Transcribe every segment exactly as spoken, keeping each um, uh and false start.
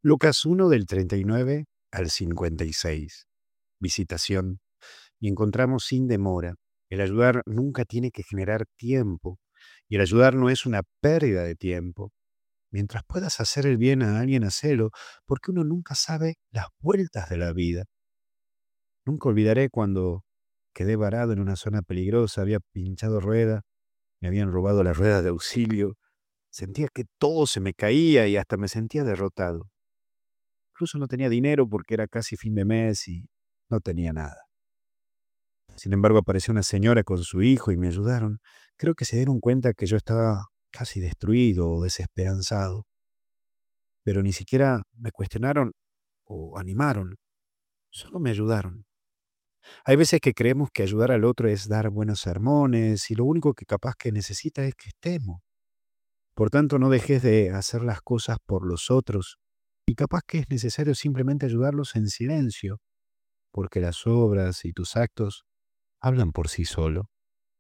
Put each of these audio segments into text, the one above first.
Lucas uno del treinta y nueve al cincuenta y seis. Visitación. Y encontramos sin demora. El ayudar nunca tiene que generar tiempo. Y el ayudar no es una pérdida de tiempo. Mientras puedas hacer el bien a alguien, hacelo, porque uno nunca sabe las vueltas de la vida. Nunca olvidaré cuando quedé varado en una zona peligrosa, había pinchado rueda, me habían robado las ruedas de auxilio. Sentía que todo se me caía y hasta me sentía derrotado. Incluso no tenía dinero porque era casi fin de mes y no tenía nada. Sin embargo, apareció una señora con su hijo y me ayudaron. Creo que se dieron cuenta que yo estaba casi destruido o desesperanzado, pero ni siquiera me cuestionaron o animaron, solo me ayudaron. Hay veces que creemos que ayudar al otro es dar buenos sermones y lo único que capaz que necesita es que estemos. Por tanto, no dejes de hacer las cosas por los otros y capaz que es necesario simplemente ayudarlos en silencio, porque las obras y tus actos hablan por sí solo.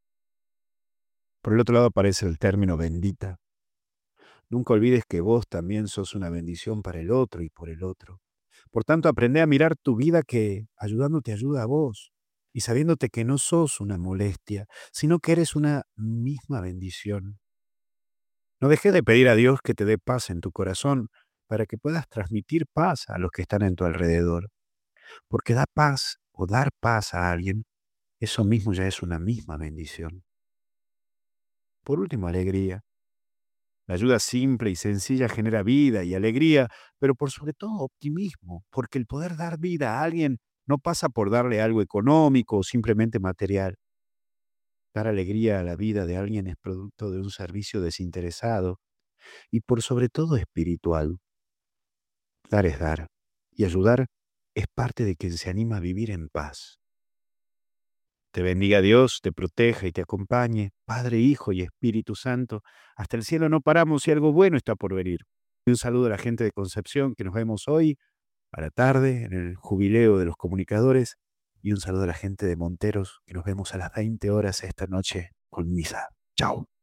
Por el otro lado aparece el término bendita. Nunca olvides que vos también sos una bendición para el otro y por el otro. Por tanto, aprende a mirar tu vida que ayudando te ayuda a vos y sabiéndote que no sos una molestia, sino que eres una misma bendición. No dejes de pedir a Dios que te dé paz en tu corazón para que puedas transmitir paz a los que están en tu alrededor. Porque dar paz o dar paz a alguien, eso mismo ya es una misma bendición. Por último, alegría. La ayuda simple y sencilla genera vida y alegría, pero por sobre todo optimismo, porque el poder dar vida a alguien no pasa por darle algo económico o simplemente material. Dar alegría a la vida de alguien es producto de un servicio desinteresado y por sobre todo espiritual. Dar es dar, y ayudar es parte de quien se anima a vivir en paz. Te bendiga Dios, te proteja y te acompañe, Padre, Hijo y Espíritu Santo. Hasta el cielo no paramos y algo bueno está por venir. Un saludo a la gente de Concepción, que nos vemos hoy a la tarde en el jubileo de los comunicadores. Y un saludo a la gente de Monteros, que nos vemos a las veinte horas esta noche con misa. Chao.